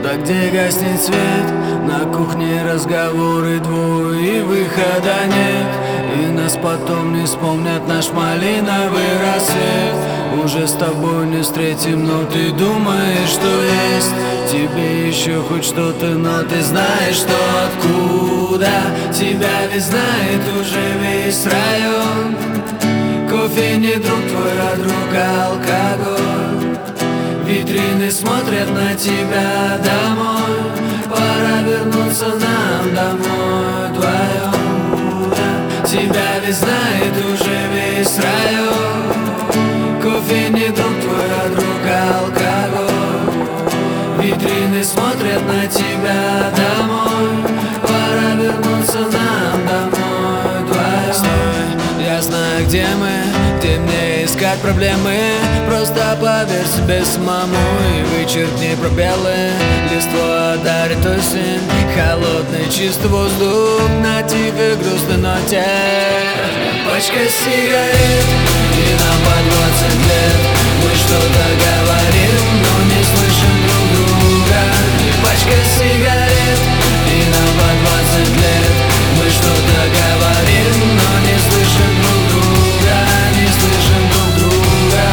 Туда, где гаснет свет, на кухне разговоры двое и выхода нет. И нас потом не вспомнят наш малиновый рассвет. Уже с тобой не встретим, но ты думаешь, что есть тебе еще хоть что-то, но ты знаешь, что откуда тебя ведь знает уже весь район. Кофе не друг твой, а друг алкоголь. Витрины смотрят на тебя домой. Пора вернуться нам домой вдвоем. Тебя ведь знает уже весь район. Кофе не друг твой, а друг алкоголь. Витрины смотрят на тебя домой. Пора вернуться нам домой вдвоем. Стой, я знаю, где мы, где мне искать проблемы. Просто поверь себе самому и вычеркни пробелы. Листво одарит осень, холодный чистый воздух на тихой грустной ноте. Пачка сигарет, и нам по 20 лет. Мы что-то говорим, но не слышим друг друга. И пачка сигарет, и нам по 20 лет. Мы что-то говорим, но не слышим друг друга. Не слышим друг друга.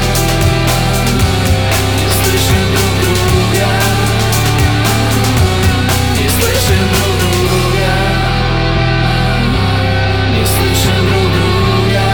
Не слышим друг друга. Не слышим друг друга. Не слышим друг друга.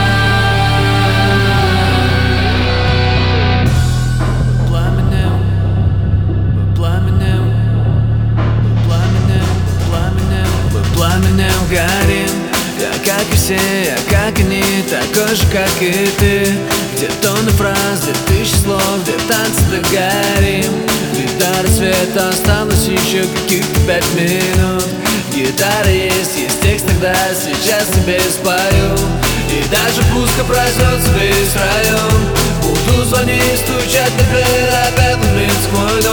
Пламенем, мы пламенем, мы пламенем, пламенем, мы пламенем горим. Я как и все, я как и не такой же, как и ты. Где тонны фраз, где тысячи слов, где танцы догорим. И до рассвета осталось еще каких-то 5 минут. Гитара есть текст, тогда сейчас тебе спою. И даже пуска проснется весь район. Буду звонить, стучать на дверь, опять влюбится в мой дом.